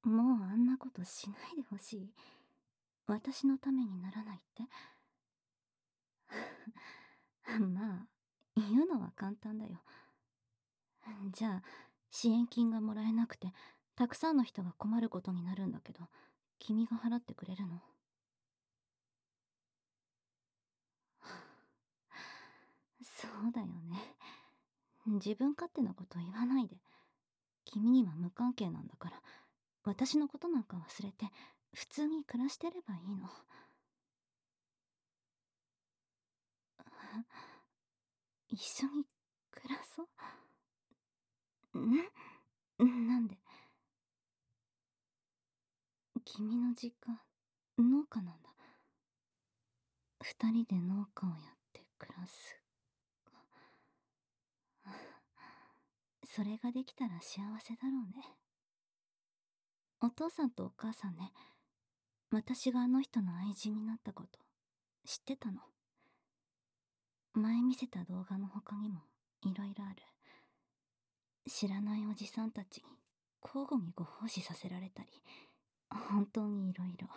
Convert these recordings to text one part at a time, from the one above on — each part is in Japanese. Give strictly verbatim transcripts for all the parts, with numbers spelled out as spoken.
もうあんなことしないでほしい。私のためにならないって。まあ、言うのは簡単だよ。じゃあ、支援金がもらえなくて、たくさんの人が困ることになるんだけど、君が払ってくれるの？そうだよね。自分勝手なこと言わないで。君には無関係なんだから、私のことなんか忘れて、普通に暮らしてればいいの。一緒に暮らそう。んなんで？君の実家、農家なんだ。二人で農家をやって暮らすか。それができたら幸せだろうね。お父さんとお母さんね、私があの人の愛人になったこと知ってたの？前見せた動画の他にもいろいろある。知らないおじさんたちに交互にご奉仕させられたり、本当にいろいろ。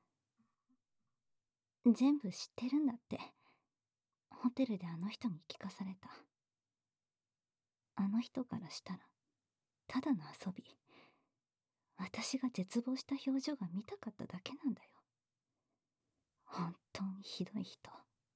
全部知ってるんだって。ホテルであの人に聞かされた。あの人からしたらただの遊び。私が絶望した表情が見たかっただけなんだよ。本当にひどい人。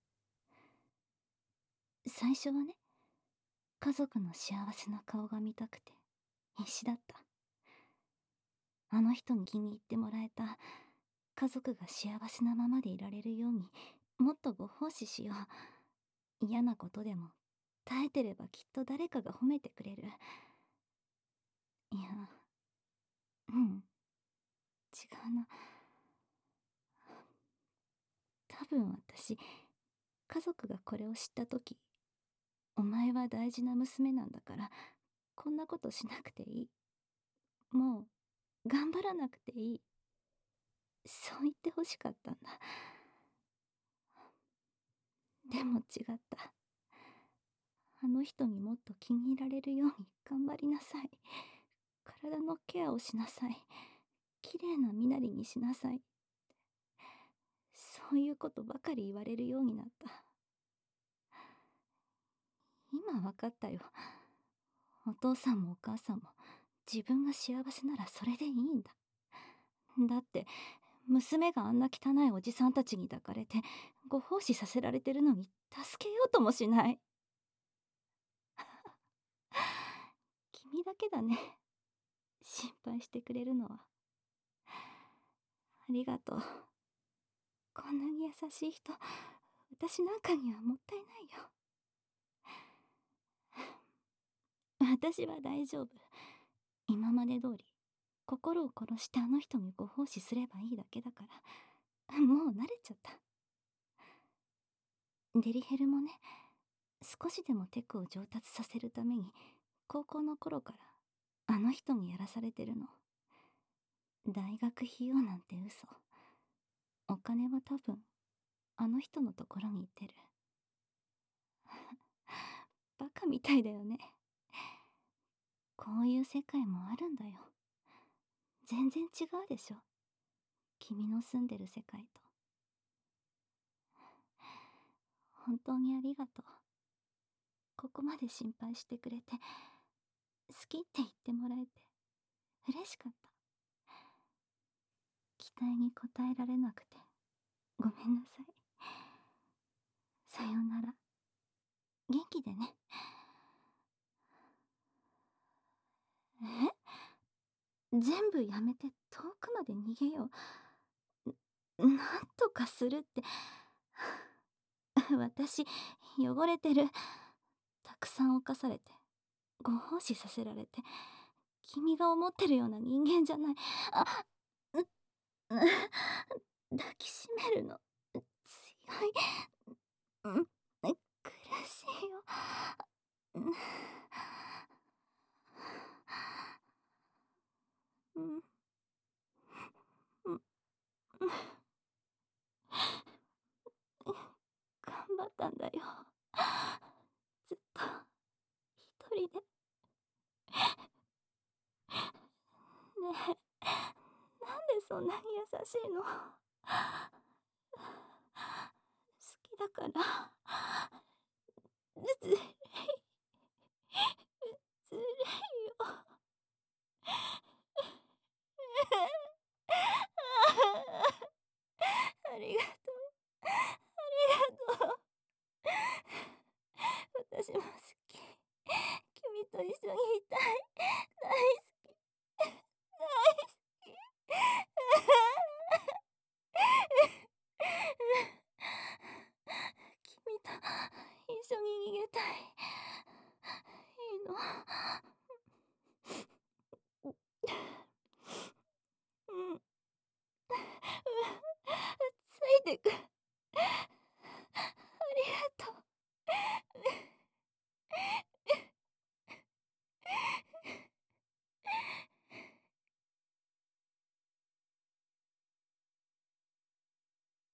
最初はね、家族の幸せな顔が見たくて必死だった。あの人に気に入ってもらえた、家族が幸せなままでいられるようにもっとご奉仕しよう。嫌なことでも耐えてればきっと誰かが褒めてくれる。いや、うん、違うな。多分私、家族がこれを知った時、お前は大事な娘なんだからこんなことしなくていい、もう頑張らなくていい、そう言ってほしかったんだ。でも違った。あの人にもっと気に入られるように頑張りなさい、体のケアをしなさい、綺麗な身なりにしなさい、そういうことばかり言われるようになった。今わかったよ。お父さんもお母さんも自分が幸せならそれでいいんだ。だって娘があんな汚いおじさんたちに抱かれてご奉仕させられてるのに助けようともしない。君だけだね、心配してくれるのは。ありがとう。こんなに優しい人、私なんかにはもったいないよ。私は大丈夫。今まで通り心を殺してあの人にご奉仕すればいいだけだから、もう慣れちゃった。デリヘルもね、少しでもテクを上達させるために高校の頃からあの人にやらされてるの。大学費用なんて嘘。お金は多分あの人のところに行ってる。バカみたいだよね。こういう世界もあるんだよ。全然違うでしょ、君の住んでる世界と。本当にありがとう。ここまで心配してくれて、好きって言ってもらえて嬉しかった。期待に応えられなくてごめんなさい。さようなら。元気でね。え、全部やめて遠くまで逃げよう。なんとかするって。私汚れてる。たくさん犯されてご奉仕させられて、君が思ってるような人間じゃない。あうう抱きしめるの強い。うん苦しいよ。うんうんうん頑張ったんだよ、ずっと一人で。ねえ、 そんなに優しいの。好きだから。ずるい。ずるいよ。ありがとう。ありがとう。私も好き。君と一緒にいたい。大好き。大好き。君と一緒に逃げたい。いいの。